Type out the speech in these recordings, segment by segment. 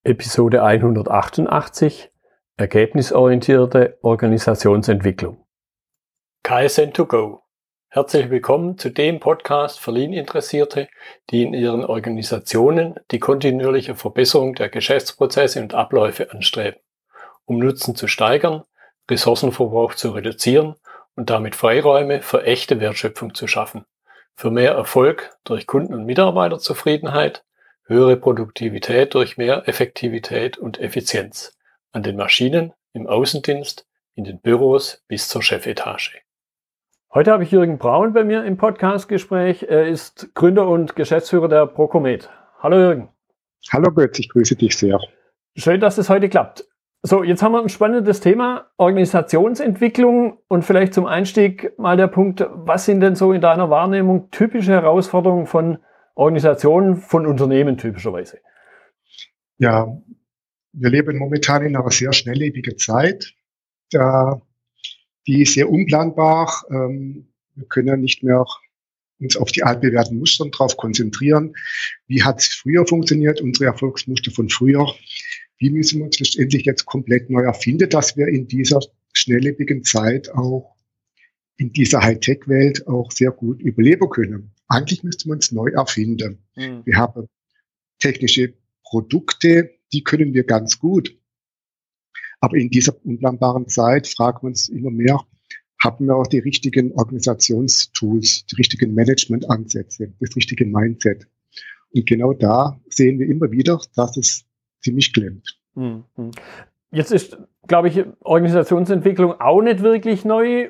Episode 188 Ergebnisorientierte Organisationsentwicklung. Kaizen2Go. Herzlich willkommen zu dem Podcast für Lean-Interessierte, die in ihren Organisationen die kontinuierliche Verbesserung der Geschäftsprozesse und Abläufe anstreben, um Nutzen zu steigern, Ressourcenverbrauch zu reduzieren und damit Freiräume für echte Wertschöpfung zu schaffen, für mehr Erfolg durch Kunden- und Mitarbeiterzufriedenheit, höhere Produktivität durch mehr Effektivität und Effizienz an den Maschinen, im Außendienst, in den Büros bis zur Chefetage. Heute habe ich Jürgen Braun bei mir im Podcastgespräch. Er ist Gründer und Geschäftsführer der Procomed. Hallo Jürgen. Hallo Götz, ich grüße dich sehr. Schön, dass es heute klappt. So, jetzt haben wir ein spannendes Thema, Organisationsentwicklung, und vielleicht zum Einstieg mal der Punkt, was sind denn so in deiner Wahrnehmung typische Herausforderungen von Organisationen, von Unternehmen typischerweise? Ja, wir leben momentan in einer sehr schnelllebigen Zeit. Die ist sehr unplanbar. Wir können nicht mehr uns auf die altbewährten Muster drauf konzentrieren. Wie hat es früher funktioniert, unsere Erfolgsmuster von früher? Wie müssen wir uns letztendlich jetzt komplett neu erfinden, dass wir in dieser schnelllebigen Zeit auch in dieser Hightech-Welt auch sehr gut überleben können? Eigentlich müsste man uns neu erfinden. Wir haben technische Produkte, die können wir ganz gut. Aber in dieser unplanbaren Zeit fragen wir uns immer mehr, haben wir auch die richtigen Organisationstools, die richtigen Managementansätze, das richtige Mindset? Und genau da sehen wir immer wieder, dass es ziemlich klemmt. Jetzt ist, glaube ich, Organisationsentwicklung auch nicht wirklich neu.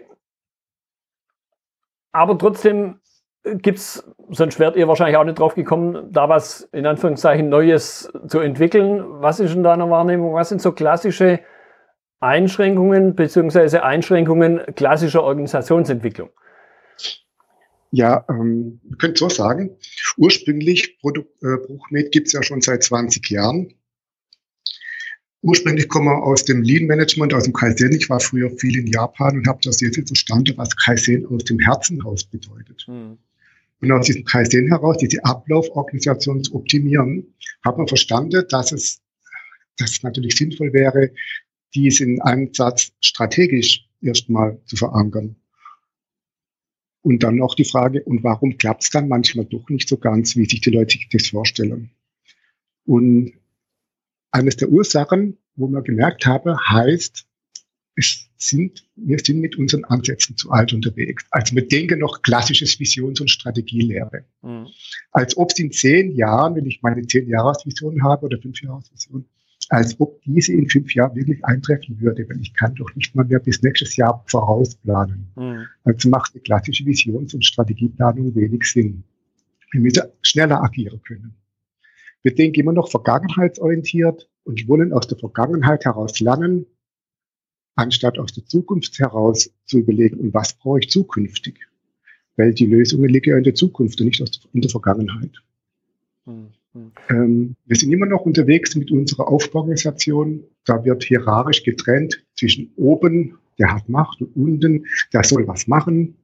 Aber trotzdem gibt's, sonst wärt ihr wahrscheinlich auch nicht drauf gekommen, da was in Anführungszeichen Neues zu entwickeln. Was ist in deiner Wahrnehmung, was sind so klassische Einschränkungen bzw. Einschränkungen klassischer Organisationsentwicklung? Ja, wir können so sagen, ursprünglich, Procomed gibt es ja schon seit 20 Jahren. Ursprünglich komme ich aus dem Lean-Management, aus dem Kaizen. Ich war früher viel in Japan und habe das jetzt verstanden, was Kaizen aus dem Herzen heraus bedeutet. Und aus diesem Kaizen heraus, diese Ablauforganisation zu optimieren, hat man verstanden, dass es natürlich sinnvoll wäre, diesen Ansatz strategisch erstmal zu verankern. Und dann noch die Frage, und warum klappt es dann manchmal doch nicht so ganz, wie sich die Leute das vorstellen? Und eines der Ursachen, wo wir gemerkt haben, heißt, wir sind mit unseren Ansätzen zu alt unterwegs. Also wir denken noch klassisches Visions- und Strategielehre. Als ob es in 10 Jahren, wenn ich meine 10-Jahres-Vision habe oder 5-Jahres-Vision, als ob diese in 5 Jahren wirklich eintreffen würde, weil ich kann doch nicht mal mehr bis nächstes Jahr vorausplanen. Also macht eine klassische Visions- und Strategieplanung wenig Sinn. Wir müssen schneller agieren können. Wir denken immer noch vergangenheitsorientiert und wollen aus der Vergangenheit heraus lernen, anstatt aus der Zukunft heraus zu überlegen, und was brauche ich zukünftig? Weil die Lösungen liegen ja in der Zukunft und nicht in der Vergangenheit. Wir sind immer noch unterwegs mit unserer Aufbauorganisation. Da wird hierarchisch getrennt zwischen oben, der hat Macht, und unten, der soll was machen.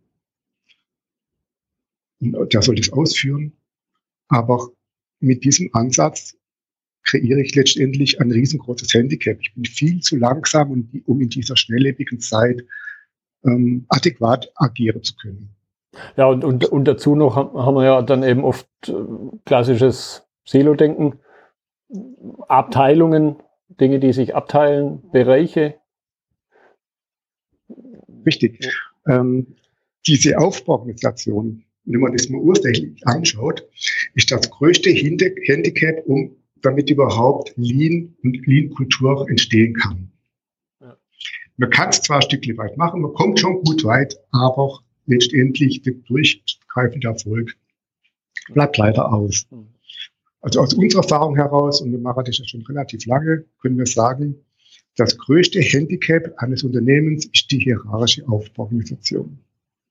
Und der soll das ausführen. Aber mit diesem Ansatz kreiere ich letztendlich ein riesengroßes Handicap. Ich bin viel zu langsam, um in dieser schnelllebigen Zeit adäquat agieren zu können. Ja, und dazu noch haben wir ja dann eben oft klassisches Silo-Denken, Abteilungen, Dinge, die sich abteilen, Bereiche. Richtig. Diese Aufbauorganisation, wenn man das mal ursächlich anschaut, ist das größte Handicap, damit überhaupt Lean und Lean-Kultur entstehen kann. Ja. Man kann es zwar ein Stückchen weit machen, man kommt schon gut weit, aber letztendlich der durchgreifende Erfolg bleibt leider aus. Also aus unserer Erfahrung heraus, und wir machen das ja schon relativ lange, können wir sagen, das größte Handicap eines Unternehmens ist die hierarchische Aufbauorganisation.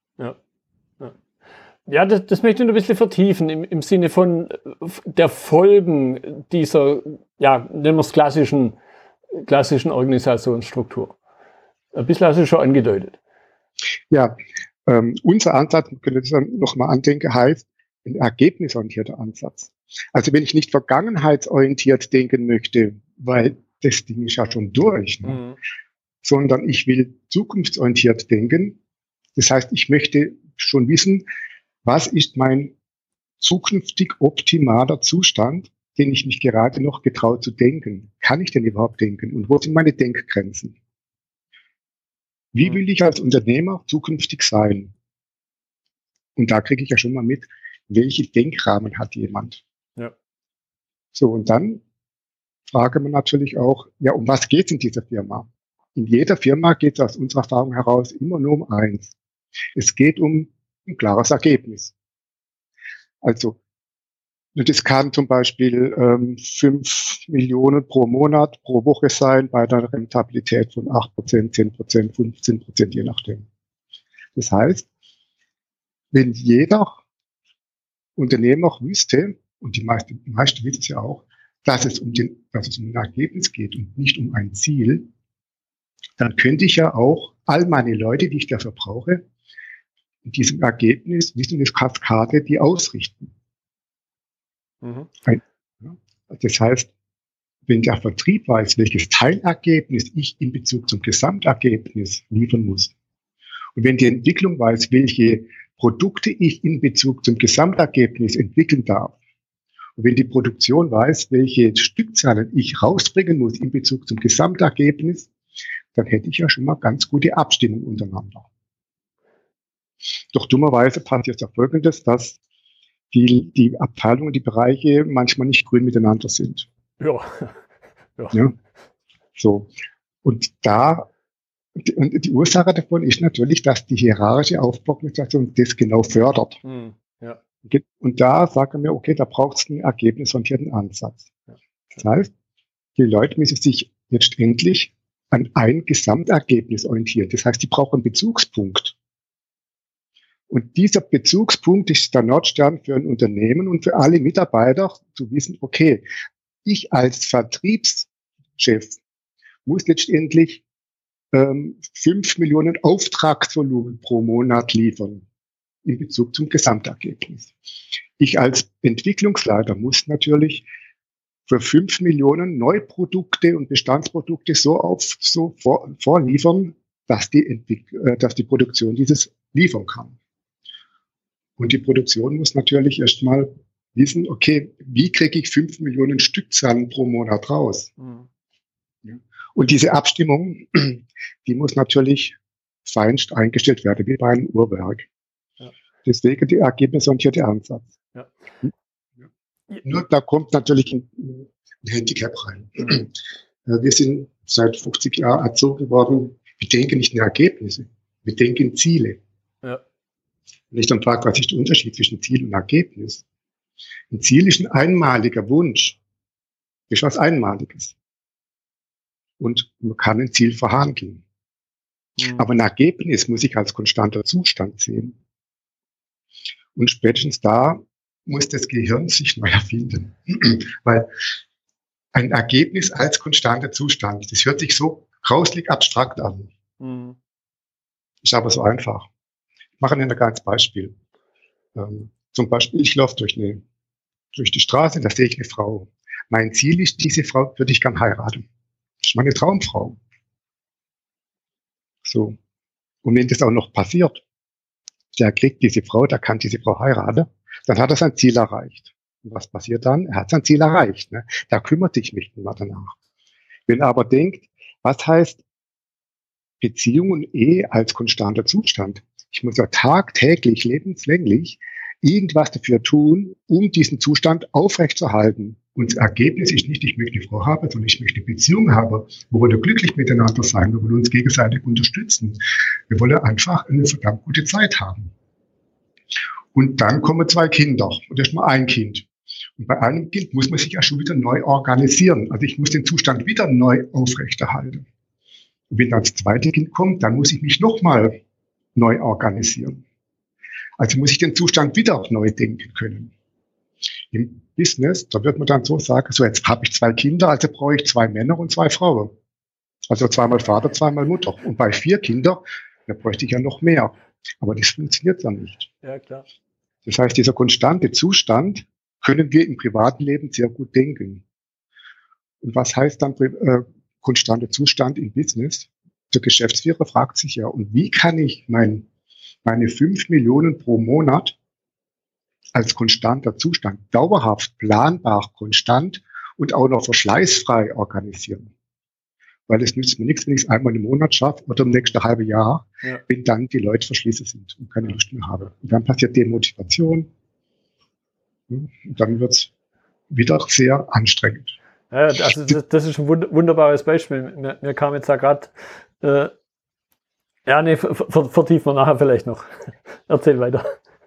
Ja, das möchte ich noch ein bisschen vertiefen im Sinne von der Folgen dieser, ja, nennen wir es klassischen Organisationsstruktur. Ein bisschen hast du schon angedeutet. Ja, unser Ansatz, wir können das dann nochmal andenken, heißt ein ergebnisorientierter Ansatz. Also wenn ich nicht vergangenheitsorientiert denken möchte, weil das Ding ist ja schon durch. Ne? Sondern ich will zukunftsorientiert denken. Das heißt, ich möchte schon wissen, was ist mein zukünftig optimaler Zustand, den ich mich gerade noch getraut zu denken. Kann ich denn überhaupt denken? Und wo sind meine Denkgrenzen? Wie will ich als Unternehmer zukünftig sein? Und da kriege ich ja schon mal mit, welche Denkrahmen hat jemand? Ja. So, und dann frage man natürlich auch, ja, um was geht es in dieser Firma? In jeder Firma geht es aus unserer Erfahrung heraus immer nur um eins. Es geht um ein klares Ergebnis. Also, das kann zum Beispiel 5 Millionen pro Monat, pro Woche sein, bei einer Rentabilität von 8%, 10%, 15%, je nachdem. Das heißt, wenn jeder Unternehmer wüsste, und die meisten wissen es ja auch, dass es um ein Ergebnis geht und nicht um ein Ziel, dann könnte ich ja auch all meine Leute, die ich dafür brauche, in diesem Ergebnis, wie so eine Kaskade, die ausrichten. Das heißt, wenn der Vertrieb weiß, welches Teilergebnis ich in Bezug zum Gesamtergebnis liefern muss, und wenn die Entwicklung weiß, welche Produkte ich in Bezug zum Gesamtergebnis entwickeln darf, und wenn die Produktion weiß, welche Stückzahlen ich rausbringen muss in Bezug zum Gesamtergebnis, dann hätte ich ja schon mal ganz gute Abstimmung untereinander. Doch dummerweise passiert ja Folgendes, dass die Abteilungen, die Bereiche manchmal nicht grün miteinander sind. Ja. So. Und die Ursache davon ist natürlich, dass die hierarchische Aufbauorganisation das genau fördert. Ja. Und da sagen wir, okay, da braucht es einen ergebnisorientierten Ansatz. Ja. Das heißt, die Leute müssen sich jetzt endlich an ein Gesamtergebnis orientieren. Das heißt, die brauchen einen Bezugspunkt. Und dieser Bezugspunkt ist der Nordstern für ein Unternehmen und für alle Mitarbeiter zu wissen, okay, ich als Vertriebschef muss letztendlich 5 Millionen Auftragsvolumen pro Monat liefern in Bezug zum Gesamtergebnis. Ich als Entwicklungsleiter muss natürlich für 5 Millionen Neuprodukte und Bestandsprodukte so vorliefern, dass die Produktion dieses liefern kann. Und die Produktion muss natürlich erstmal wissen, okay, wie kriege ich 5 Millionen Stückzahlen pro Monat raus? Ja. Und diese Abstimmung, die muss natürlich feinst eingestellt werden, wie bei einem Uhrwerk. Ja. Deswegen der ergebnisorientierte Ansatz. Ja. Nur da kommt natürlich ein Handicap rein. Wir sind seit 50 Jahren erzogen worden, wir denken nicht in Ergebnisse, wir denken in Ziele. Ja. Wenn ich dann frage, was ist der Unterschied zwischen Ziel und Ergebnis? Ein Ziel ist ein einmaliger Wunsch. Das ist was Einmaliges. Und man kann ein Ziel verhandeln. Aber ein Ergebnis muss ich als konstanter Zustand sehen. Und spätestens da muss das Gehirn sich neu erfinden. Weil ein Ergebnis als konstanter Zustand, das hört sich so grauslig abstrakt an. Ist aber so einfach. Ich mache Ihnen ein kleines Beispiel. Zum Beispiel, ich laufe durch die Straße, da sehe ich eine Frau. Mein Ziel ist, diese Frau würde ich gern heiraten. Das ist meine Traumfrau. So. Und wenn das auch noch passiert, der kann diese Frau heiraten, dann hat er sein Ziel erreicht. Und was passiert dann? Er hat sein Ziel erreicht. Ne? Da kümmert sich nicht mehr danach. Wenn er aber denkt, was heißt Beziehung und Ehe als konstanter Zustand? Ich muss ja tagtäglich, lebenslänglich irgendwas dafür tun, um diesen Zustand aufrechtzuerhalten. Und das Ergebnis ist nicht, ich möchte eine Frau haben, sondern ich möchte eine Beziehung haben. Wir wollen glücklich miteinander sein, wir wollen uns gegenseitig unterstützen. Wir wollen einfach eine verdammt gute Zeit haben. Und dann kommen 2 Kinder und erst mal ein Kind. Und bei einem Kind muss man sich ja schon wieder neu organisieren. Also ich muss den Zustand wieder neu aufrechterhalten. Und wenn dann das zweite Kind kommt, dann muss ich mich nochmal neu organisieren. Also muss ich den Zustand wieder neu denken können. Im Business, da wird man dann so sagen, so jetzt habe ich 2 Kinder, also brauche ich 2 Männer und 2 Frauen. Also 2-mal Vater, 2-mal Mutter. Und bei 4 Kindern, da bräuchte ich ja noch mehr. Aber das funktioniert dann nicht. Ja, klar. Das heißt, dieser konstante Zustand können wir im privaten Leben sehr gut denken. Und was heißt dann konstanter Zustand im Business? Der Geschäftsführer fragt sich ja, und wie kann ich meine 5 Millionen pro Monat als konstanter Zustand dauerhaft, planbar, konstant und auch noch verschleißfrei organisieren? Weil es nützt mir nichts, wenn ich es einmal im Monat schaffe oder im nächsten halben Jahr, wenn dann die Leute verschließen sind und keine Lust mehr haben. Und dann passiert Demotivation. Und dann wird es wieder sehr anstrengend. Ja, also das ist ein wunderbares Beispiel. Mir kam jetzt da gerade, vertiefen wir nachher vielleicht noch. Erzähl weiter.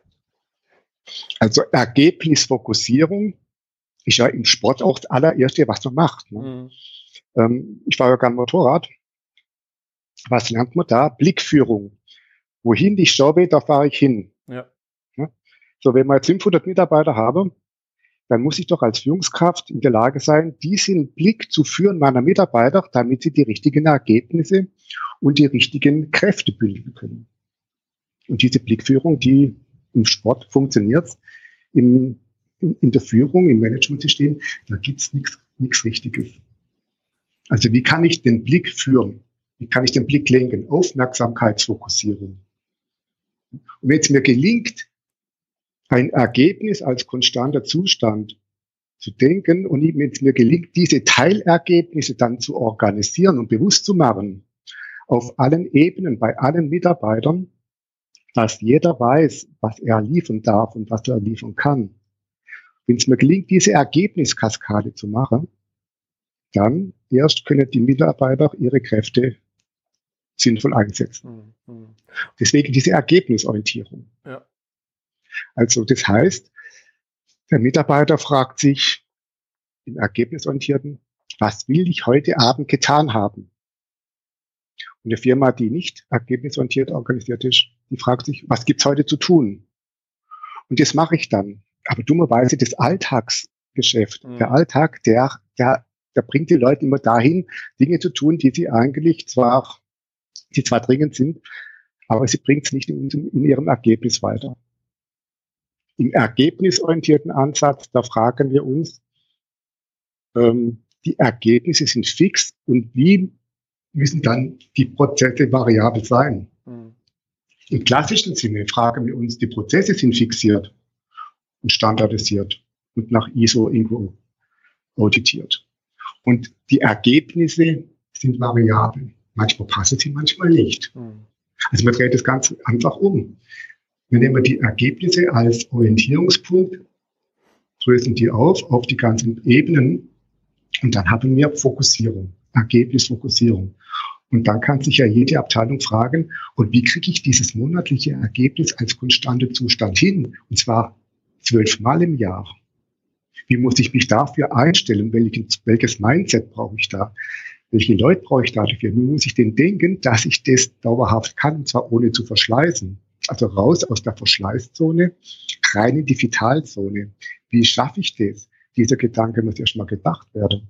Also Ergebnisfokussierung ist ja im Sport auch das allererste, was man macht. Ne? Ich fahre ja gerne Motorrad. Was lernt man da? Blickführung. Wohin ich schaue, da fahre ich hin. Ja. So, wenn wir jetzt 500 Mitarbeiter haben, dann muss ich doch als Führungskraft in der Lage sein, diesen Blick zu führen meiner Mitarbeiter, damit sie die richtigen Ergebnisse und die richtigen Kräfte bündeln können. Und diese Blickführung, die im Sport funktioniert, in der Führung, im Managementsystem, da gibt's nichts Richtiges. Also wie kann ich den Blick führen? Wie kann ich den Blick lenken? Aufmerksamkeitsfokussierung. Und wenn es mir gelingt, ein Ergebnis als konstanter Zustand zu denken und wenn es mir gelingt, diese Teilergebnisse dann zu organisieren und bewusst zu machen, auf allen Ebenen, bei allen Mitarbeitern, dass jeder weiß, was er liefern darf und was er liefern kann. Wenn es mir gelingt, diese Ergebniskaskade zu machen, dann erst können die Mitarbeiter ihre Kräfte sinnvoll einsetzen. Deswegen diese Ergebnisorientierung. Ja. Also das heißt, der Mitarbeiter fragt sich im Ergebnisorientierten, was will ich heute Abend getan haben? Und eine Firma, die nicht ergebnisorientiert organisiert ist, die fragt sich, was gibt's heute zu tun? Und das mache ich dann. Aber dummerweise das Alltagsgeschäft, der Alltag, der bringt die Leute immer dahin, Dinge zu tun, die zwar dringend sind, aber sie bringt es nicht in ihrem Ergebnis weiter. Im ergebnisorientierten Ansatz, da fragen wir uns, die Ergebnisse sind fix und wie müssen dann die Prozesse variabel sein? Im klassischen Sinne fragen wir uns, die Prozesse sind fixiert und standardisiert und nach ISO irgendwo auditiert. Und die Ergebnisse sind variabel. Manchmal passen sie, manchmal nicht. Also man dreht das Ganze einfach um. Wir nehmen die Ergebnisse als Orientierungspunkt, dröseln die auf die ganzen Ebenen und dann haben wir Fokussierung, Ergebnisfokussierung. Und dann kann sich ja jede Abteilung fragen, und wie kriege ich dieses monatliche Ergebnis als konstanten Zustand hin? Und zwar 12 Mal im Jahr. Wie muss ich mich dafür einstellen? Welches Mindset brauche ich da? Welche Leute brauche ich dafür? Wie muss ich denn denken, dass ich das dauerhaft kann, und zwar ohne zu verschleißen? Also raus aus der Verschleißzone, rein in die Vitalzone. Wie schaffe ich das? Dieser Gedanke muss erstmal gedacht werden.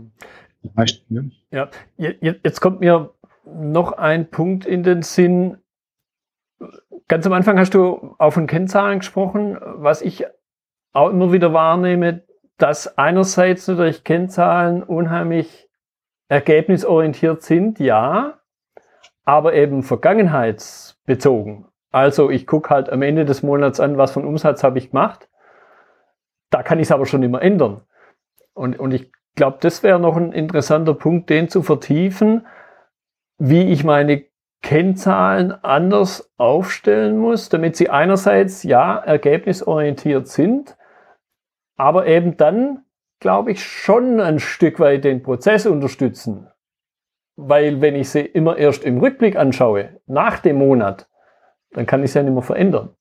Ne? Ja, jetzt kommt mir noch ein Punkt in den Sinn. Ganz am Anfang hast du auch von Kennzahlen gesprochen, was ich auch immer wieder wahrnehme, dass einerseits natürlich Kennzahlen unheimlich ergebnisorientiert sind, ja, aber eben vergangenheitsbezogen. Also ich gucke halt am Ende des Monats an, was für einen Umsatz habe ich gemacht. Da kann ich es aber schon immer ändern. Und ich glaube, das wäre noch ein interessanter Punkt, den zu vertiefen, wie ich meine Kennzahlen anders aufstellen muss, damit sie einerseits ja ergebnisorientiert sind, aber eben dann, glaube ich, schon ein Stück weit den Prozess unterstützen. Weil wenn ich sie immer erst im Rückblick anschaue, nach dem Monat, dann kann ich es ja nicht mehr verändern.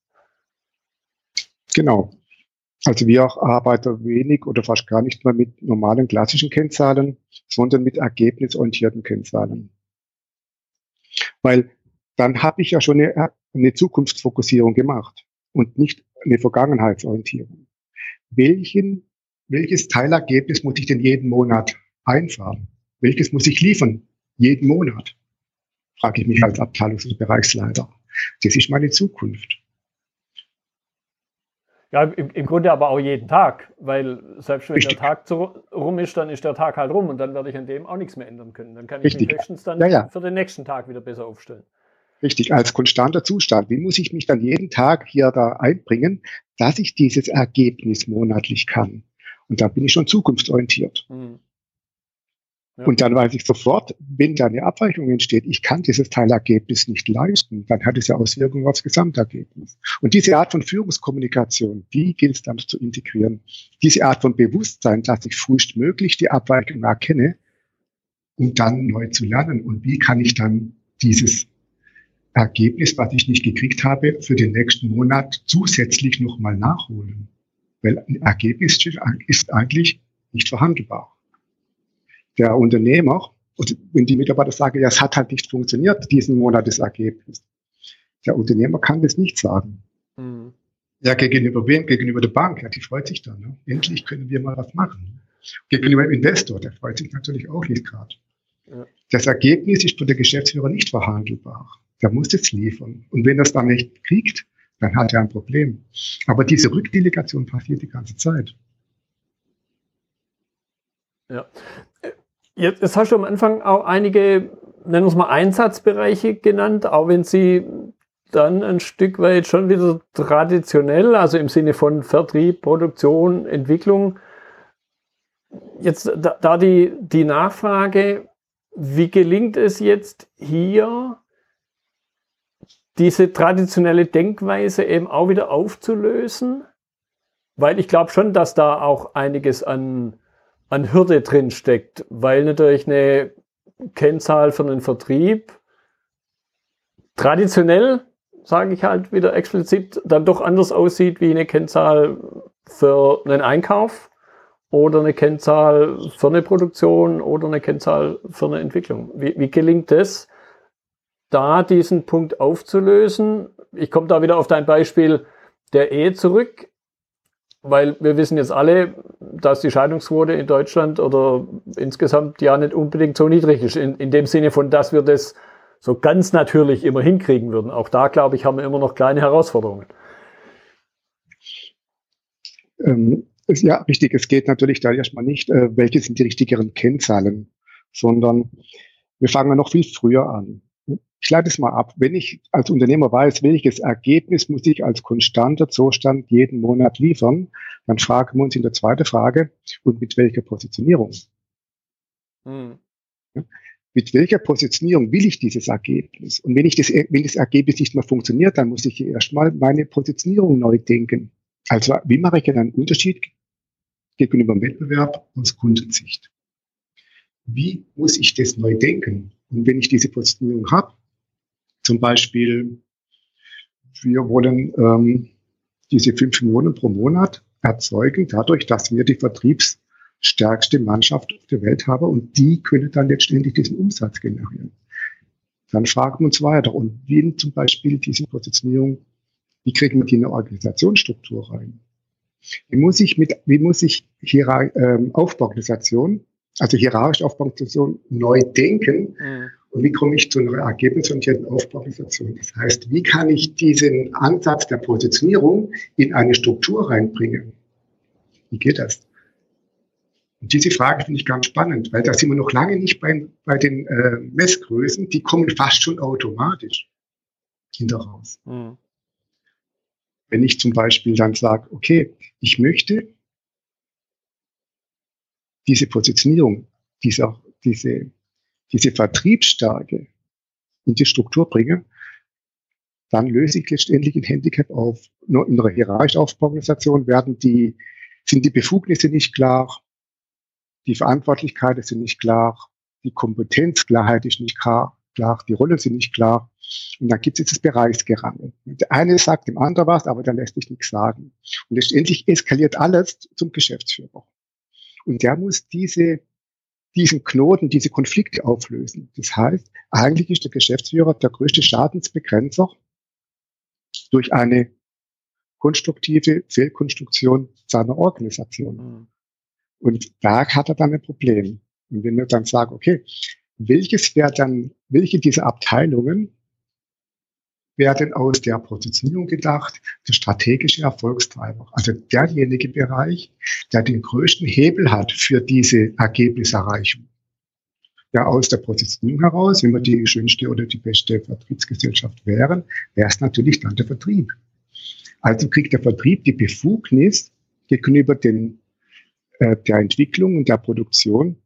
Genau. Also wir arbeiten wenig oder fast gar nicht mehr mit normalen klassischen Kennzahlen, sondern mit ergebnisorientierten Kennzahlen. Weil dann habe ich ja schon eine Zukunftsfokussierung gemacht und nicht eine Vergangenheitsorientierung. Welches Teilergebnis muss ich denn jeden Monat einfahren? Welches muss ich liefern jeden Monat? Frage ich mich als Abteilungs- und Bereichsleiter. Das ist meine Zukunft. Ja, im Grunde aber auch jeden Tag, weil selbst wenn der Tag rum ist, dann ist der Tag halt rum und dann werde ich an dem auch nichts mehr ändern können. Dann kann ich mich höchstens dann für den nächsten Tag wieder besser aufstellen. Richtig, als konstanter Zustand. Wie muss ich mich dann jeden Tag hier da einbringen, dass ich dieses Ergebnis monatlich kann? Und da bin ich schon zukunftsorientiert. Mhm. Ja. Und dann weiß ich sofort, wenn da eine Abweichung entsteht, ich kann dieses Teilergebnis nicht leisten, dann hat es ja Auswirkungen aufs Gesamtergebnis. Und diese Art von Führungskommunikation, die gilt es dann zu integrieren. Diese Art von Bewusstsein, dass ich frühestmöglich die Abweichung erkenne, um dann neu zu lernen. Und wie kann ich dann dieses Ergebnis, was ich nicht gekriegt habe, für den nächsten Monat zusätzlich nochmal nachholen? Weil ein Ergebnis ist eigentlich nicht verhandelbar. Der Unternehmer, und wenn die Mitarbeiter sagen, ja, es hat halt nicht funktioniert, diesen Monat das Ergebnis. Der Unternehmer kann das nicht sagen. Mhm. Ja, gegenüber wem? Gegenüber der Bank. Ja, die freut sich dann. Ne? Endlich können wir mal was machen. Gegenüber dem Investor, der freut sich natürlich auch nicht gerade. Ja. Das Ergebnis ist für den Geschäftsführer nicht verhandelbar. Der muss es liefern. Und wenn er es dann nicht kriegt, dann hat er ein Problem. Aber diese Rückdelegation passiert die ganze Zeit. Ja. Jetzt hast du am Anfang auch einige, nennen wir es mal, Einsatzbereiche genannt, auch wenn sie dann ein Stück weit schon wieder traditionell, also im Sinne von Vertrieb, Produktion, Entwicklung. Jetzt da die Nachfrage, wie gelingt es jetzt hier, diese traditionelle Denkweise eben auch wieder aufzulösen? Weil ich glaube schon, dass da auch einiges an Hürde drin steckt, weil natürlich eine Kennzahl für einen Vertrieb traditionell, sage ich halt wieder explizit, dann doch anders aussieht wie eine Kennzahl für einen Einkauf oder eine Kennzahl für eine Produktion oder eine Kennzahl für eine Entwicklung. Wie gelingt es, da diesen Punkt aufzulösen? Ich komme da wieder auf dein Beispiel der Ehe zurück. Weil wir wissen jetzt alle, dass die Scheidungsquote in Deutschland oder insgesamt ja nicht unbedingt so niedrig ist. In dem Sinne von, dass wir das so ganz natürlich immer hinkriegen würden. Auch da, glaube ich, haben wir immer noch kleine Herausforderungen. Ja, richtig. Es geht natürlich da erstmal nicht, welche sind die richtigeren Kennzahlen, sondern wir fangen noch viel früher an. Ich leite es mal ab. Wenn ich als Unternehmer weiß, welches Ergebnis muss ich als konstanter Zustand jeden Monat liefern, dann fragen wir uns in der zweiten Frage, und mit welcher Positionierung? Mhm. Ja, mit welcher Positionierung will ich dieses Ergebnis? Und wenn das Ergebnis nicht mehr funktioniert, dann muss ich erstmal meine Positionierung neu denken. Also wie mache ich einen Unterschied gegenüber dem Wettbewerb aus Kundensicht? Wie muss ich das neu denken? Und wenn ich diese Positionierung habe, zum Beispiel, wir wollen diese 5 Millionen pro Monat erzeugen, dadurch, dass wir die vertriebsstärkste Mannschaft auf der Welt haben und die können dann letztendlich diesen Umsatz generieren. Dann fragen wir uns weiter. Und wie zum Beispiel diese Positionierung, wie kriegen wir die in eine Organisationsstruktur rein? Wie muss ich Aufbauorganisation, also hierarchische Aufbauorganisation neu denken? Mhm. Und wie komme ich zu einer ergebnisorientierten Aufbauorganisation? Das heißt, wie kann ich diesen Ansatz der Positionierung in eine Struktur reinbringen? Wie geht das? Und diese Frage finde ich ganz spannend, weil da sind wir noch lange nicht bei den Messgrößen, die kommen fast schon automatisch hinteraus. Mhm. Wenn ich zum Beispiel dann sage, okay, ich möchte diese Positionierung, diese Vertriebsstärke in die Struktur bringen, dann löse ich letztendlich ein Handicap auf. Nur in einer hierarchischen Aufbauorganisation sind die Befugnisse nicht klar, die Verantwortlichkeiten sind nicht klar, die Kompetenzklarheit ist nicht klar, die Rollen sind nicht klar. Und dann gibt es jetzt das Bereichsgerangel. Der eine sagt dem anderen was, aber der lässt sich nichts sagen. Und letztendlich eskaliert alles zum Geschäftsführer. Und der muss diesen Knoten, diese Konflikte auflösen. Das heißt, eigentlich ist der Geschäftsführer der größte Schadensbegrenzer durch eine konstruktive Fehlkonstruktion seiner Organisation. Mhm. Und da hat er dann ein Problem. Und wenn wir dann sagen, okay, welche dieser Abteilungen werden aus der Positionierung gedacht, der strategische Erfolgstreiber. Also derjenige Bereich, der den größten Hebel hat für diese Ergebniserreichung. Ja, aus der Positionierung heraus, wenn wir die schönste oder die beste Vertriebsgesellschaft wären, wäre es natürlich dann der Vertrieb. Also kriegt der Vertrieb die Befugnis gegenüber der Entwicklung und der Produktion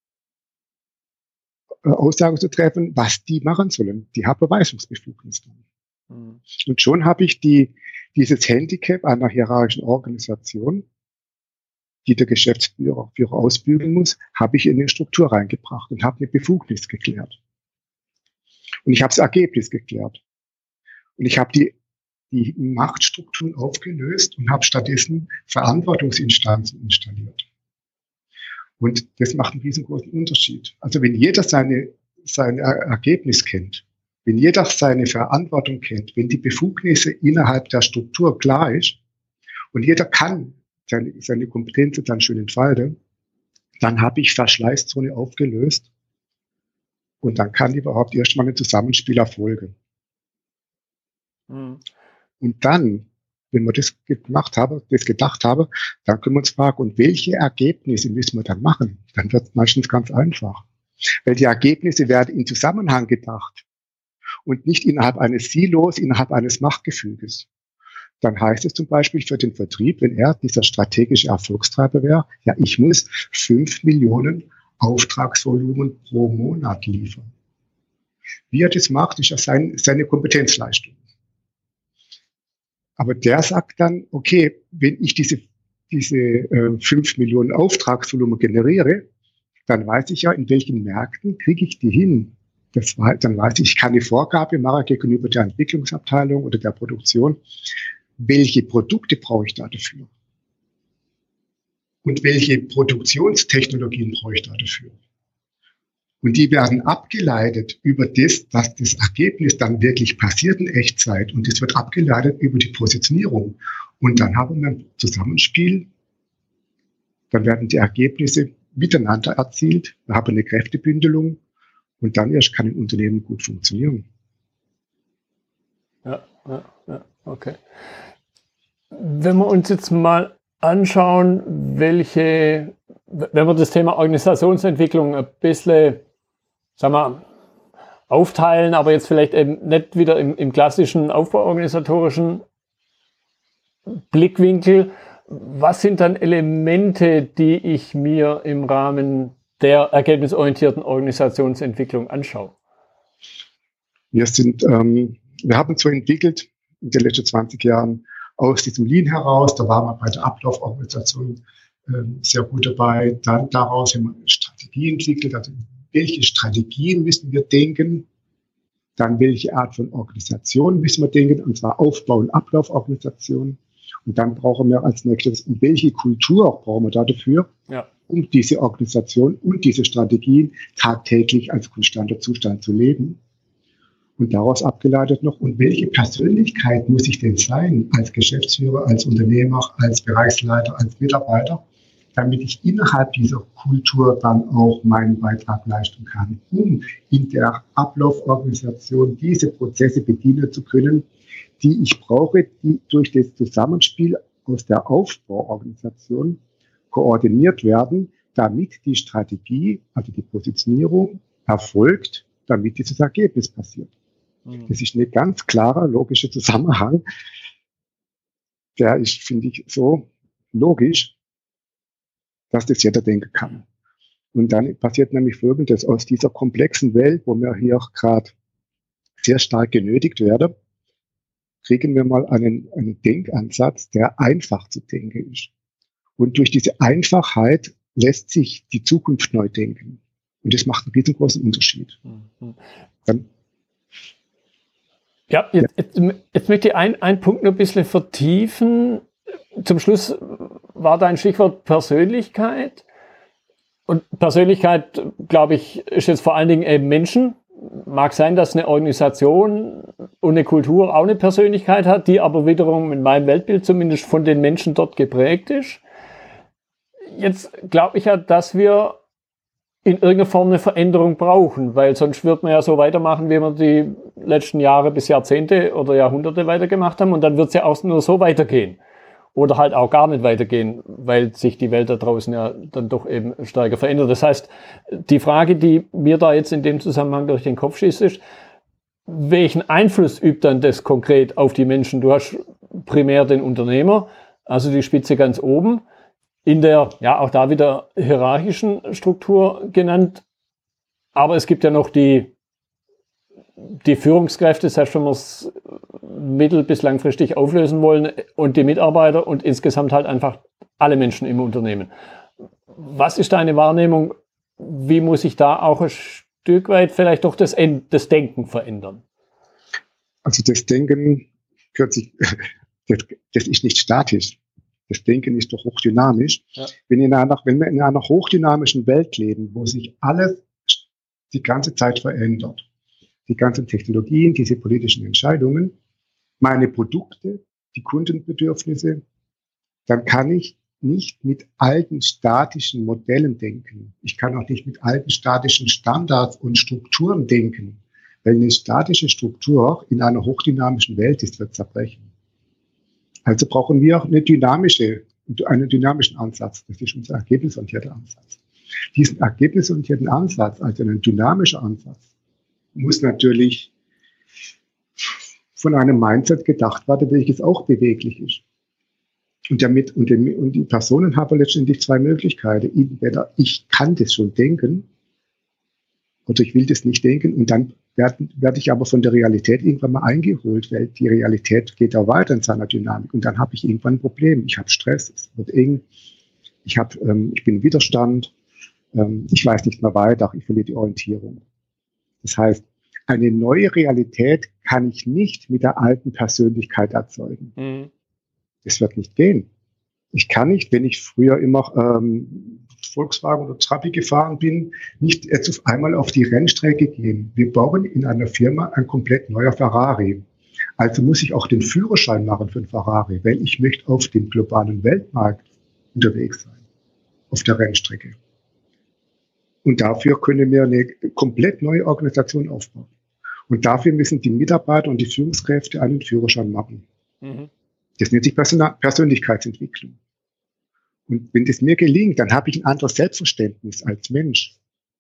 Aussagen zu treffen, was die machen sollen. Die haben Beweisungsbefugnis dann. Und schon habe ich dieses Handicap einer hierarchischen Organisation, die der Geschäftsführer ausbügeln muss, habe ich in eine Struktur reingebracht und habe eine Befugnis geklärt. Und ich habe das Ergebnis geklärt. Und ich habe die Machtstrukturen aufgelöst und habe stattdessen Verantwortungsinstanzen installiert. Und das macht einen riesengroßen Unterschied. Also wenn jeder sein Ergebnis kennt, wenn jeder seine Verantwortung kennt, wenn die Befugnisse innerhalb der Struktur klar ist und jeder kann seine Kompetenzen dann schön entfalten, dann habe ich Verschleißzone aufgelöst und dann kann überhaupt erstmal ein Zusammenspiel erfolgen. Mhm. Und dann, wenn wir das gedacht haben, dann können wir uns fragen, und welche Ergebnisse müssen wir dann machen? Dann wird es meistens ganz einfach. Weil die Ergebnisse werden in Zusammenhang gedacht und nicht innerhalb eines Silos, innerhalb eines Machtgefüges. Dann heißt es zum Beispiel für den Vertrieb, wenn er dieser strategische Erfolgstreiber wäre, ja, ich muss 5 Millionen Auftragsvolumen pro Monat liefern. Wie er das macht, ist ja seine Kompetenzleistung. Aber der sagt dann, okay, wenn ich diese 5 Millionen Auftragsvolumen generiere, dann weiß ich ja, in welchen Märkten kriege ich die hin. Dann weiß ich kann eine Vorgabe machen gegenüber der Entwicklungsabteilung oder der Produktion. Welche Produkte brauche ich da dafür? Und welche Produktionstechnologien brauche ich da dafür? Und die werden abgeleitet über das, dass das Ergebnis dann wirklich passiert in Echtzeit. Und das wird abgeleitet über die Positionierung. Und dann haben wir ein Zusammenspiel. Dann werden die Ergebnisse miteinander erzielt. Wir haben eine Kräftebündelung. Und dann erst kann ein Unternehmen gut funktionieren. Ja, okay. Wenn wir uns jetzt mal anschauen, wenn wir das Thema Organisationsentwicklung ein bisschen, sagen wir, aufteilen, aber jetzt vielleicht eben nicht wieder im klassischen aufbauorganisatorischen Blickwinkel, was sind dann Elemente, die ich mir im Rahmen der ergebnisorientierten Organisationsentwicklung anschaue? Wir haben so entwickelt in den letzten 20 Jahren aus diesem Lean heraus, da waren wir bei der Ablauforganisation sehr gut dabei. Dann daraus haben wir eine Strategie entwickelt, also welche Strategien müssen wir denken, dann welche Art von Organisation müssen wir denken, und zwar Aufbau- und Ablauforganisation. Und dann brauchen wir als nächstes, welche Kultur brauchen wir da dafür, um diese Organisation und diese Strategien tagtäglich als konstanter Zustand zu leben. Und daraus abgeleitet noch, und welche Persönlichkeit muss ich denn sein als Geschäftsführer, als Unternehmer, als Bereichsleiter, als Mitarbeiter, damit ich innerhalb dieser Kultur dann auch meinen Beitrag leisten kann, um in der Ablauforganisation diese Prozesse bedienen zu können, die ich brauche, die durch das Zusammenspiel aus der Aufbauorganisation koordiniert werden, damit die Strategie, also die Positionierung, erfolgt, damit dieses Ergebnis passiert. Das ist ein ganz klarer, logischer Zusammenhang. Der ist, finde ich, so logisch, dass das jeder denken kann. Und dann passiert nämlich Folgendes: Aus dieser komplexen Welt, wo wir hier gerade sehr stark genötigt werden, kriegen wir mal einen Denkansatz, der einfach zu denken ist. Und durch diese Einfachheit lässt sich die Zukunft neu denken. Und das macht einen riesengroßen Unterschied. Dann, jetzt möchte ich einen Punkt noch ein bisschen vertiefen. Zum Schluss war dein Stichwort Persönlichkeit. Und Persönlichkeit, glaube ich, ist jetzt vor allen Dingen eben Menschen. Mag sein, dass eine Organisation und eine Kultur auch eine Persönlichkeit hat, die aber wiederum in meinem Weltbild zumindest von den Menschen dort geprägt ist. Jetzt glaube ich ja, dass wir in irgendeiner Form eine Veränderung brauchen, weil sonst wird man ja so weitermachen, wie wir die letzten Jahre bis Jahrzehnte oder Jahrhunderte weitergemacht haben und dann wird es ja auch nur so weitergehen. Oder halt auch gar nicht weitergehen, weil sich die Welt da draußen ja dann doch eben stärker verändert. Das heißt, die Frage, die mir da jetzt in dem Zusammenhang durch den Kopf schießt, ist, welchen Einfluss übt dann das konkret auf die Menschen? Du hast primär den Unternehmer, also die Spitze ganz oben, in der, ja auch da wieder hierarchischen Struktur genannt. Aber es gibt ja noch die Führungskräfte, das heißt, wenn wir es mittel- bis langfristig auflösen wollen, und die Mitarbeiter und insgesamt halt einfach alle Menschen im Unternehmen. Was ist deine Wahrnehmung? Wie muss sich da auch ein Stück weit vielleicht doch das Denken verändern? Also das Denken das ist nicht statisch. Das Denken ist doch hochdynamisch. Ja. Wenn wir in einer hochdynamischen Welt leben, wo sich alles die ganze Zeit verändert, die ganzen Technologien, diese politischen Entscheidungen, meine Produkte, die Kundenbedürfnisse, dann kann ich nicht mit alten statischen Modellen denken. Ich kann auch nicht mit alten statischen Standards und Strukturen denken, weil eine statische Struktur in einer hochdynamischen Welt ist, wird zerbrechen. Also brauchen wir einen dynamischen Ansatz. Das ist unser ergebnisorientierter Ansatz. Diesen ergebnisorientierten Ansatz, also einen dynamischen Ansatz, muss natürlich von einem Mindset gedacht werden, welches auch beweglich ist. Und die Personen haben letztendlich zwei Möglichkeiten. Entweder ich kann das schon denken oder ich will das nicht denken und dann werde ich aber von der Realität irgendwann mal eingeholt, weil die Realität geht auch weiter in seiner Dynamik und dann habe ich irgendwann ein Problem. Ich habe Stress, es wird eng, ich bin im Widerstand, ich weiß nicht mehr weiter, ich verliere die Orientierung. Das heißt, eine neue Realität kann ich nicht mit der alten Persönlichkeit erzeugen. Mhm. Das wird nicht gehen. Ich kann nicht, wenn ich früher immer Volkswagen oder Trabi gefahren bin, nicht jetzt auf einmal auf die Rennstrecke gehen. Wir bauen in einer Firma ein komplett neuer Ferrari. Also muss ich auch den Führerschein machen für einen Ferrari, weil ich möchte auf dem globalen Weltmarkt unterwegs sein, auf der Rennstrecke. Und dafür können wir eine komplett neue Organisation aufbauen. Und dafür müssen die Mitarbeiter und die Führungskräfte einen Führerschein machen. Mhm. Das nennt sich Persönlichkeitsentwicklung. Und wenn das mir gelingt, dann habe ich ein anderes Selbstverständnis als Mensch.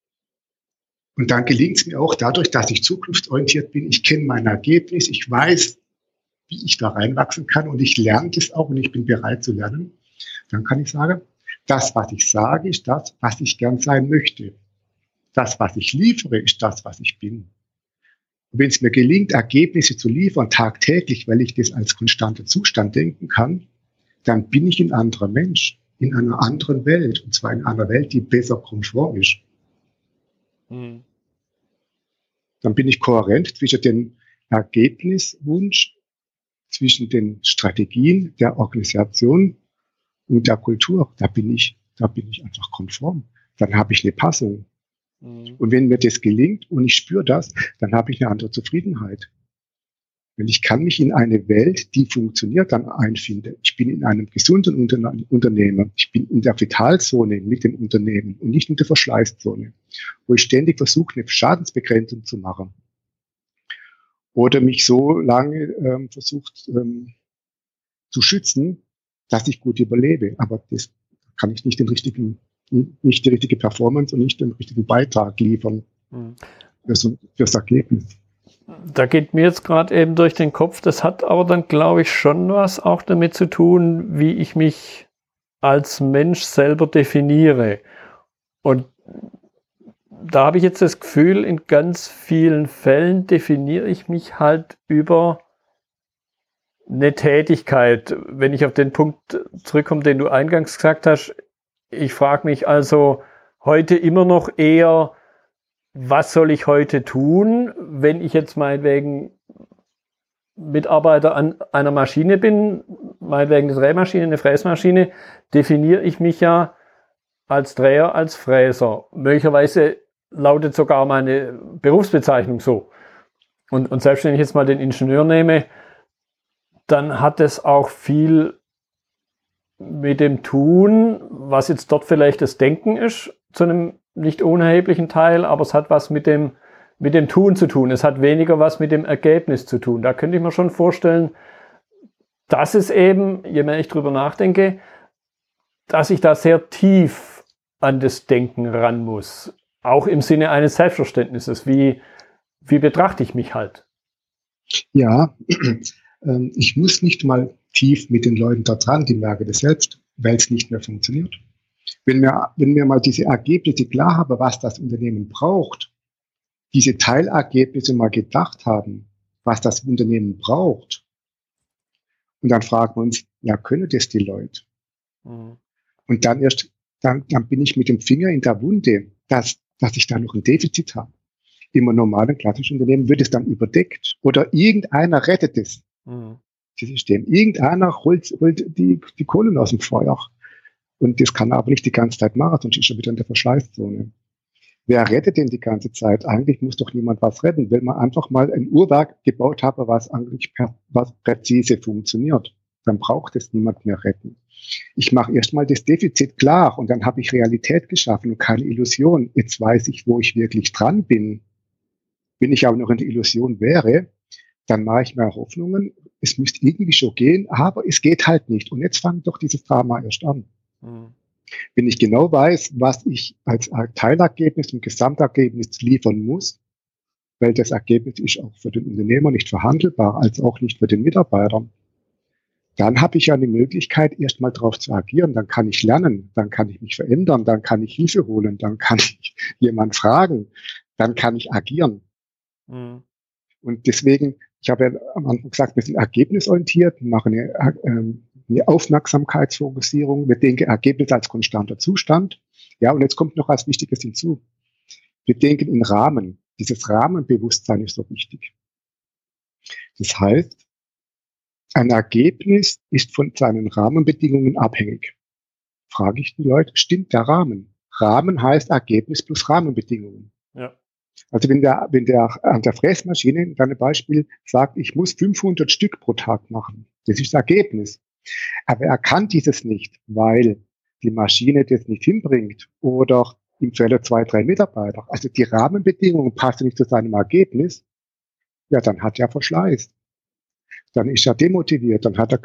Und dann gelingt es mir auch dadurch, dass ich zukunftsorientiert bin. Ich kenne mein Ergebnis, ich weiß, wie ich da reinwachsen kann und ich lerne das auch und ich bin bereit zu lernen. Dann kann ich sagen, das, was ich sage, ist das, was ich gern sein möchte. Das, was ich liefere, ist das, was ich bin. Und wenn es mir gelingt, Ergebnisse zu liefern, tagtäglich, weil ich das als konstanten Zustand denken kann, dann bin ich ein anderer Mensch, in einer anderen Welt. Und zwar in einer Welt, die besser konform ist. Mhm. Dann bin ich kohärent zwischen dem Ergebniswunsch, zwischen den Strategien der Organisation und der Kultur. Da bin ich einfach konform. Dann habe ich eine Passung. Und wenn mir das gelingt und ich spüre das, dann habe ich eine andere Zufriedenheit. Weil ich kann mich in eine Welt, die funktioniert, dann einfinden. Ich bin in einem gesunden Unternehmen. Ich bin in der Vitalzone mit dem Unternehmen und nicht in der Verschleißzone, wo ich ständig versuche, eine Schadensbegrenzung zu machen. Oder mich so lange versucht zu schützen, dass ich gut überlebe. Aber das kann ich nicht die richtige Performance und nicht den richtigen Beitrag liefern fürs Ergebnis. Da geht mir jetzt gerade eben durch den Kopf, das hat aber dann, glaube ich, schon was auch damit zu tun, wie ich mich als Mensch selber definiere. Und da habe ich jetzt das Gefühl, in ganz vielen Fällen definiere ich mich halt über eine Tätigkeit. Wenn ich auf den Punkt zurückkomme, den du eingangs gesagt hast, ich frage mich also heute immer noch eher, was soll ich heute tun, wenn ich jetzt meinetwegen Mitarbeiter an einer Maschine bin, meinetwegen eine Drehmaschine, eine Fräsmaschine, definiere ich mich ja als Dreher, als Fräser. Möglicherweise lautet sogar meine Berufsbezeichnung so. Und selbst wenn ich jetzt mal den Ingenieur nehme, dann hat es auch viel mit dem Tun, was jetzt dort vielleicht das Denken ist, zu einem nicht unerheblichen Teil, aber es hat was mit dem mit dem Tun zu tun. Es hat weniger was mit dem Ergebnis zu tun. Da könnte ich mir schon vorstellen, dass es eben, je mehr ich drüber nachdenke, dass ich da sehr tief an das Denken ran muss. Auch im Sinne eines Selbstverständnisses. Wie betrachte ich mich halt? Ja, ich muss nicht mal tief mit den Leuten da dran, die merken das selbst, weil es nicht mehr funktioniert. Wenn wir mal diese Ergebnisse klar haben, was das Unternehmen braucht, diese Teilergebnisse mal gedacht haben, was das Unternehmen braucht, und dann fragen wir uns, ja, können das die Leute? Mhm. Und dann bin ich mit dem Finger in der Wunde, dass ich da noch ein Defizit habe. Im normalen klassischen Unternehmen wird es dann überdeckt oder irgendeiner rettet es. Mhm. Das System. Irgendeiner holt die Kohlen aus dem Feuer. Und das kann er aber nicht die ganze Zeit machen, sonst ist er wieder in der Verschleißzone. Wer rettet denn die ganze Zeit? Eigentlich muss doch niemand was retten, weil man einfach mal ein Uhrwerk gebaut habe, was eigentlich was präzise funktioniert. Dann braucht es niemand mehr retten. Ich mache erstmal das Defizit klar und dann habe ich Realität geschaffen und keine Illusion. Jetzt weiß ich, wo ich wirklich dran bin. Wenn ich aber noch in der Illusion wäre, dann mache ich mir Hoffnungen, es müsste irgendwie schon gehen, aber es geht halt nicht. Und jetzt fängt doch dieses Drama erst an. Mhm. Wenn ich genau weiß, was ich als Teilergebnis und Gesamtergebnis liefern muss, weil das Ergebnis ist auch für den Unternehmer nicht verhandelbar, als auch nicht für den Mitarbeiter, dann habe ich ja eine Möglichkeit, erstmal darauf zu agieren. Dann kann ich lernen, dann kann ich mich verändern, dann kann ich Hilfe holen, dann kann ich jemanden fragen, dann kann ich agieren. Mhm. Und deswegen, ich habe ja am Anfang gesagt, wir sind ergebnisorientiert, machen eine Aufmerksamkeitsfokussierung, wir denken Ergebnis als konstanter Zustand. Ja, und jetzt kommt noch was Wichtiges hinzu. Wir denken in Rahmen. Dieses Rahmenbewusstsein ist so wichtig. Das heißt, ein Ergebnis ist von seinen Rahmenbedingungen abhängig. Frage ich die Leute, stimmt der Rahmen? Rahmen heißt Ergebnis plus Rahmenbedingungen. Ja. Also wenn der an der Fräsmaschine, in deinem Beispiel, sagt, ich muss 500 Stück pro Tag machen, das ist das Ergebnis. Aber er kann dieses nicht, weil die Maschine das nicht hinbringt oder ihm fehlen 2, 3 Mitarbeiter. Also die Rahmenbedingungen passen nicht zu seinem Ergebnis. Ja, dann hat er Verschleiß. Dann ist er demotiviert, dann hat er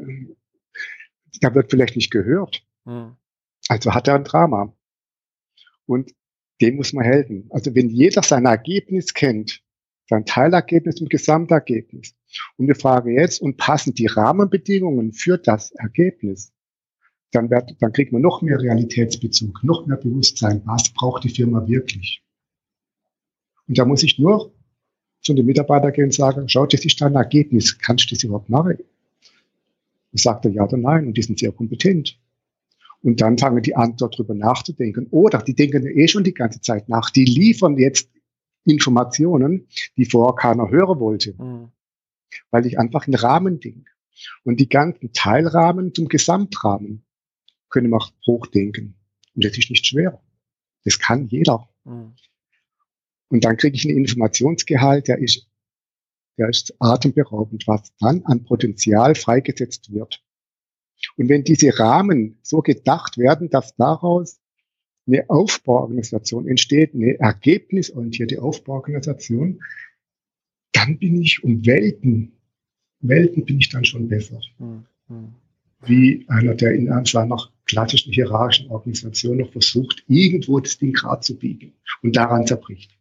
der wird vielleicht nicht gehört. Also hat er ein Drama. Und dem muss man helfen. Also wenn jeder sein Ergebnis kennt, sein Teilergebnis und Gesamtergebnis, und wir fragen jetzt, und passen die Rahmenbedingungen für das Ergebnis, dann kriegt man noch mehr Realitätsbezug, noch mehr Bewusstsein, was braucht die Firma wirklich. Und da muss ich nur zu den Mitarbeitern gehen und sagen, schau, das ist dein Ergebnis, kannst du das überhaupt machen? Und sagt er ja oder nein, und die sind sehr kompetent. Und dann fangen die an, darüber nachzudenken. Oder die denken schon die ganze Zeit nach. Die liefern jetzt Informationen, die vorher keiner hören wollte. Mhm. Weil ich einfach einen Rahmen denke. Und die ganzen Teilrahmen zum Gesamtrahmen können wir hochdenken. Und das ist nicht schwer. Das kann jeder. Mhm. Und dann kriege ich einen Informationsgehalt, der ist atemberaubend, was dann an Potenzial freigesetzt wird. Und wenn diese Rahmen so gedacht werden, dass daraus eine Aufbauorganisation entsteht, eine ergebnisorientierte Aufbauorganisation, dann bin ich um Welten bin ich dann schon besser. Mhm. Wie einer, der in einer klassischen hierarchischen Organisation noch versucht, irgendwo das Ding gerade zu biegen und daran zerbricht.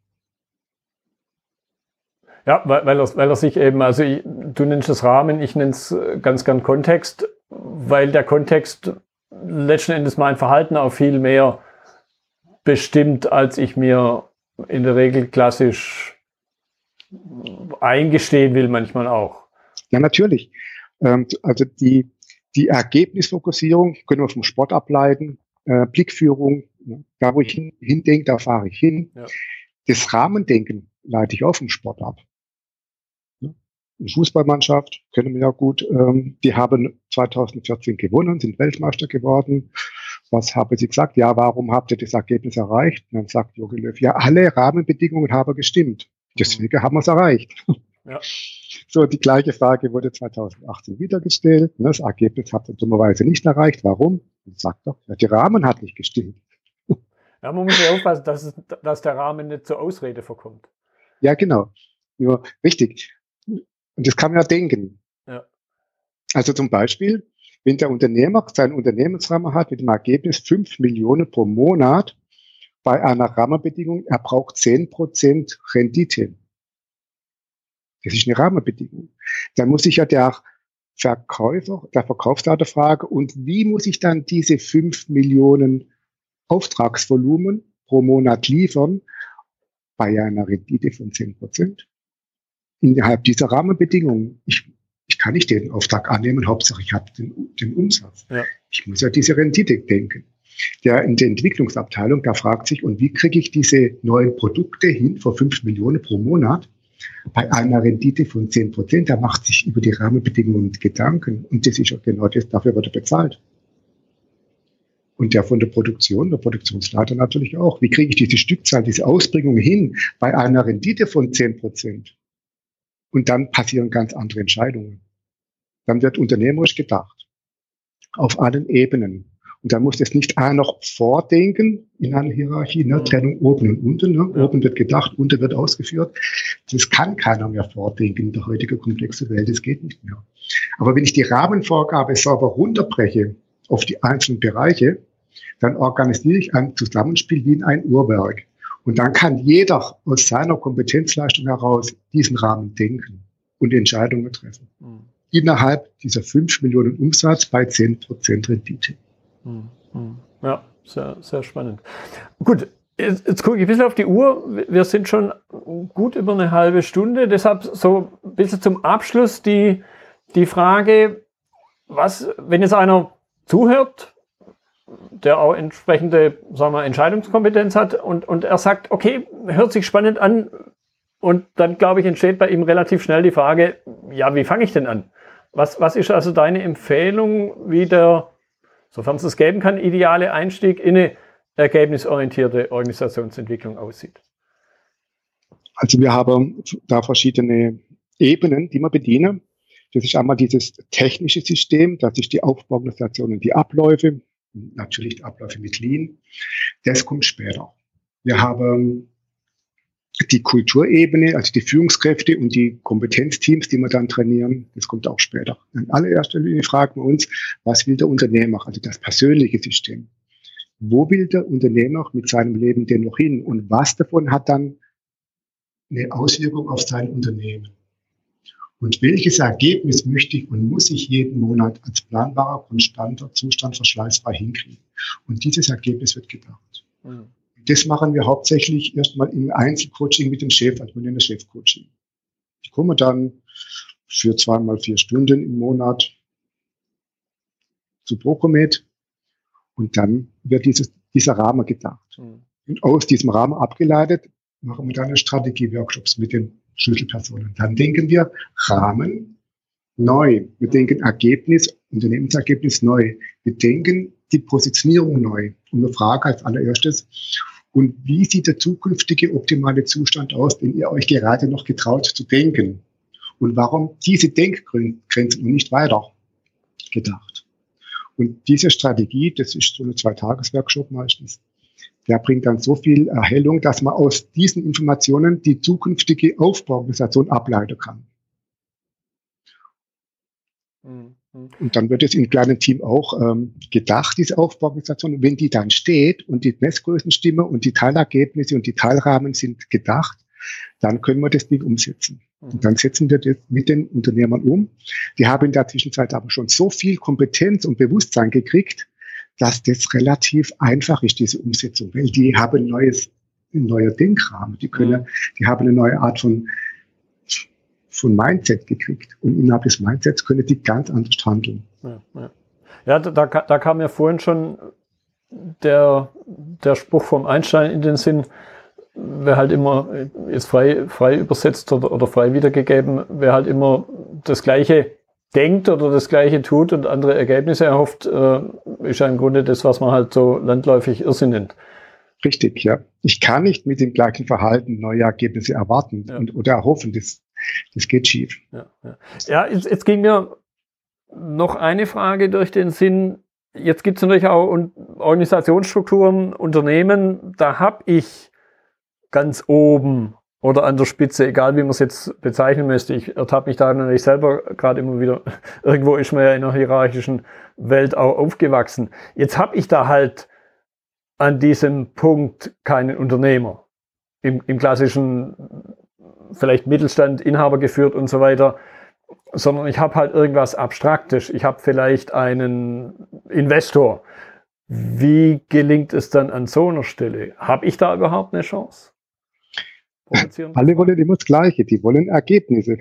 Ja, weil er sich eben, also du nennst es Rahmen, ich nenne es ganz gern Kontext, weil der Kontext letzten Endes mein Verhalten auch viel mehr bestimmt, als ich mir in der Regel klassisch eingestehen will, manchmal auch. Ja, natürlich. Also die Ergebnisfokussierung können wir vom Sport ableiten, Blickführung, da wo ich hindenke, da fahre ich hin. Ja. Das Rahmendenken leite ich auch vom Sport ab. Eine Fußballmannschaft, kennen wir ja gut, die haben 2014 gewonnen, sind Weltmeister geworden. Was haben sie gesagt? Ja, warum habt ihr das Ergebnis erreicht? Und dann sagt Jogi Löw, ja, alle Rahmenbedingungen haben gestimmt. Deswegen haben wir es erreicht. Ja. So, die gleiche Frage wurde 2018 wieder gestellt. Das Ergebnis hat er dummerweise nicht erreicht. Warum? Und sagt doch, ja, der Rahmen hat nicht gestimmt. Ja, man muss ja aufpassen, dass der Rahmen nicht zur Ausrede verkommt. Ja, genau. Ja, richtig. Und das kann man ja denken. Ja. Also zum Beispiel, wenn der Unternehmer seinen Unternehmensrahmen hat mit dem Ergebnis 5 Millionen pro Monat bei einer Rahmenbedingung, er braucht 10% Rendite. Das ist eine Rahmenbedingung. Dann muss sich ja der Verkaufsleiter fragen, und wie muss ich dann diese 5 Millionen Auftragsvolumen pro Monat liefern bei einer Rendite von 10%? Innerhalb dieser Rahmenbedingungen. Ich kann nicht den Auftrag annehmen, Hauptsache ich habe den Umsatz. Ja. Ich muss ja diese Rendite denken. Der in der Entwicklungsabteilung, der fragt sich, und wie kriege ich diese neuen Produkte hin für 5 Millionen pro Monat bei einer Rendite von 10%? Der macht sich über die Rahmenbedingungen Gedanken, und das ist ja genau das, dafür wird er bezahlt. Und der von der Produktionsleiter natürlich auch. Wie kriege ich diese Stückzahl, diese Ausbringung hin bei einer Rendite von 10%? Und dann passieren ganz andere Entscheidungen. Dann wird unternehmerisch gedacht. Auf allen Ebenen. Und dann muss das nicht einer vordenken in einer Hierarchie, ne? Trennung oben und unten. Ne? Ja. Oben wird gedacht, unten wird ausgeführt. Das kann keiner mehr vordenken in der heutigen komplexen Welt. Das geht nicht mehr. Aber wenn ich die Rahmenvorgabe sauber runterbreche auf die einzelnen Bereiche, dann organisiere ich ein Zusammenspiel wie in ein Uhrwerk. Und dann kann jeder aus seiner Kompetenzleistung heraus diesen Rahmen denken und Entscheidungen treffen. Mhm. Innerhalb dieser 5 Millionen Umsatz bei 10% Rendite. Ja, sehr, sehr spannend. Gut, jetzt gucke ich ein bisschen auf die Uhr. Wir sind schon gut über eine halbe Stunde. Deshalb so ein bisschen zum Abschluss die Frage, was, wenn jetzt einer zuhört, der auch entsprechende, sagen wir, Entscheidungskompetenz hat und er sagt, okay, hört sich spannend an, und dann, glaube ich, entsteht bei ihm relativ schnell die Frage, ja, wie fange ich denn an? Was ist also deine Empfehlung, wie der, sofern es das geben kann, ideale Einstieg in eine ergebnisorientierte Organisationsentwicklung aussieht? Also wir haben da verschiedene Ebenen, die wir bedienen. Das ist einmal dieses technische System, das ist die Aufbauorganisation und die Abläufe, natürlich die Abläufe mit Lean. Das kommt später. Wir haben die Kulturebene, also die Führungskräfte und die Kompetenzteams, die wir dann trainieren, das kommt auch später. In allererster Linie fragen wir uns, was will der Unternehmer, also das persönliche System. Wo will der Unternehmer mit seinem Leben denn noch hin, und was davon hat dann eine Auswirkung auf sein Unternehmen? Und welches Ergebnis möchte ich und muss ich jeden Monat als planbarer, konstanter Zustand verschleißfrei hinkriegen? Und dieses Ergebnis wird gedacht. Mhm. Das machen wir hauptsächlich erstmal im Einzelcoaching mit dem Chef, also wir nennen das Chefcoaching. Ich komme dann für 2x4 Stunden im Monat zu Procomed, und dann wird dieser Rahmen gedacht. Mhm. Und aus diesem Rahmen abgeleitet machen wir dann Strategie-Workshops mit den Schlüsselpersonen. Dann denken wir Rahmen neu. Wir denken Ergebnis, Unternehmensergebnis neu. Wir denken die Positionierung neu. Und wir fragen als allererstes, und wie sieht der zukünftige optimale Zustand aus, den ihr euch gerade noch getraut zu denken? Und warum diese Denkgrenzen und nicht weiter gedacht? Und diese Strategie, das ist so eine 2-Tages-Workshop meistens, der bringt dann so viel Erhellung, dass man aus diesen Informationen die zukünftige Aufbauorganisation ableiten kann. Und dann wird es im kleinen Team auch gedacht, diese Aufbauorganisation. Wenn die dann steht und die Messgrößen stimmen und die Teilergebnisse und die Teilrahmen sind gedacht, dann können wir das Ding umsetzen. Und dann setzen wir das mit den Unternehmern um. Die haben in der Zwischenzeit aber schon so viel Kompetenz und Bewusstsein gekriegt, dass das relativ einfach ist, diese Umsetzung. Weil die haben ein neuer Denkrahmen. Die haben eine neue Art von Mindset gekriegt. Und innerhalb des Mindsets können die ganz anders handeln. Ja, da kam ja vorhin schon der Spruch vom Einstein in den Sinn, wer halt immer, ist frei übersetzt oder frei wiedergegeben, wer halt immer das Gleiche denkt oder das Gleiche tut und andere Ergebnisse erhofft, ist ja im Grunde das, was man halt so landläufig Irrsinn nennt. Richtig, ja. Ich kann nicht mit dem gleichen Verhalten neue Ergebnisse erwarten oder erhoffen. Das geht schief. Ja, jetzt ging mir noch eine Frage durch den Sinn. Jetzt gibt es natürlich auch Organisationsstrukturen, Unternehmen, da habe ich ganz oben oder an der Spitze, egal wie man es jetzt bezeichnen müsste. Ich ertappe mich da natürlich selber gerade immer wieder. Irgendwo ist man ja in einer hierarchischen Welt auch aufgewachsen. Jetzt habe ich da halt an diesem Punkt keinen Unternehmer. Im klassischen, vielleicht Mittelstand, Inhaber geführt und so weiter, sondern ich habe halt irgendwas Abstraktes. Ich habe vielleicht einen Investor. Wie gelingt es dann an so einer Stelle? Habe ich da überhaupt eine Chance? Alle wollen immer das Gleiche, die wollen Ergebnisse.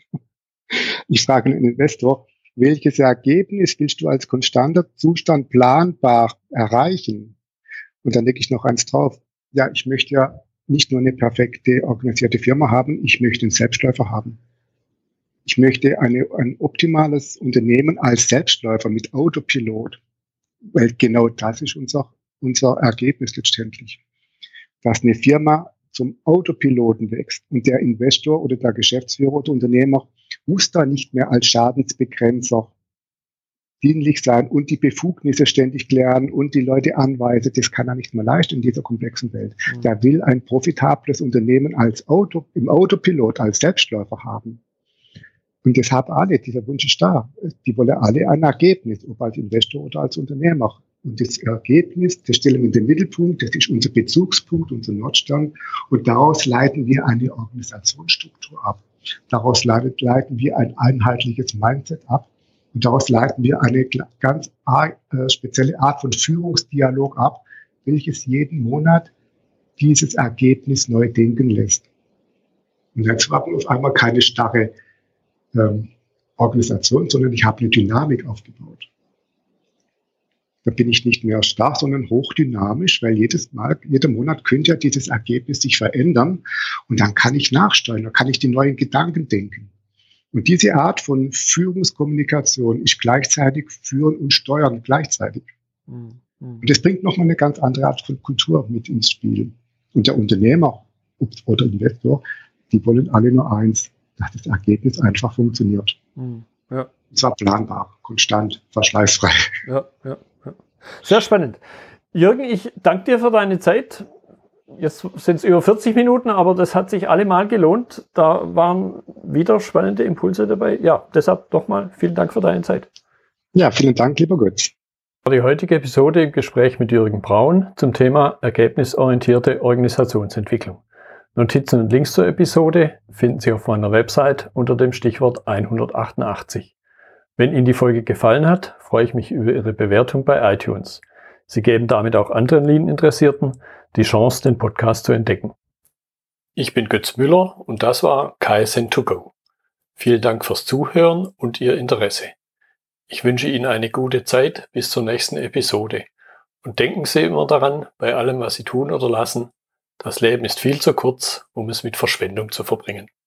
Ich frage einen Investor, welches Ergebnis willst du als konstanter Zustand planbar erreichen? Und dann lege ich noch eins drauf. Ja, ich möchte ja nicht nur eine perfekte organisierte Firma haben, ich möchte einen Selbstläufer haben. Ich möchte ein optimales Unternehmen als Selbstläufer mit Autopilot. Weil genau das ist unser Ergebnis letztendlich. Dass eine Firma zum Autopiloten wächst und der Investor oder der Geschäftsführer oder Unternehmer muss da nicht mehr als Schadensbegrenzer dienlich sein und die Befugnisse ständig klären und die Leute anweisen. Das kann er nicht mehr leisten in dieser komplexen Welt. Mhm. Der will ein profitables Unternehmen im Autopilot, als Selbstläufer haben. Und das haben alle, dieser Wunsch ist da. Die wollen alle ein Ergebnis, ob als Investor oder als Unternehmer. Und das Ergebnis, das stellen wir in den Mittelpunkt, das ist unser Bezugspunkt, unser Nordstern. Und daraus leiten wir eine Organisationsstruktur ab. Daraus leiten wir ein einheitliches Mindset ab. Und daraus leiten wir eine ganz spezielle Art von Führungsdialog ab, welches jeden Monat dieses Ergebnis neu denken lässt. Und jetzt haben wir auf einmal keine starre Organisation, sondern ich habe eine Dynamik aufgebaut. Da bin ich nicht mehr starr, sondern hochdynamisch, weil jeder Monat könnte ja dieses Ergebnis sich verändern und dann kann ich nachsteuern, dann kann ich die neuen Gedanken denken. Und diese Art von Führungskommunikation ist gleichzeitig Führen und Steuern gleichzeitig. Mhm. Und das bringt nochmal eine ganz andere Art von Kultur mit ins Spiel. Und der Unternehmer oder Investor, die wollen alle nur eins, dass das Ergebnis einfach funktioniert. Ja. Und zwar planbar, konstant, verschleißfrei. Ja. Sehr spannend. Jürgen, ich danke dir für deine Zeit. Jetzt sind es über 40 Minuten, aber das hat sich allemal gelohnt. Da waren wieder spannende Impulse dabei. Ja, deshalb nochmal vielen Dank für deine Zeit. Ja, vielen Dank, lieber Götz. Für die heutige Episode im Gespräch mit Jürgen Braun zum Thema ergebnisorientierte Organisationsentwicklung. Notizen und Links zur Episode finden Sie auf meiner Website unter dem Stichwort 188. Wenn Ihnen die Folge gefallen hat, freue ich mich über Ihre Bewertung bei iTunes. Sie geben damit auch anderen Lean-Interessierten die Chance, den Podcast zu entdecken. Ich bin Götz Müller und das war Kaizen2Go. Vielen Dank fürs Zuhören und Ihr Interesse. Ich wünsche Ihnen eine gute Zeit bis zur nächsten Episode. Und denken Sie immer daran, bei allem, was Sie tun oder lassen, das Leben ist viel zu kurz, um es mit Verschwendung zu verbringen.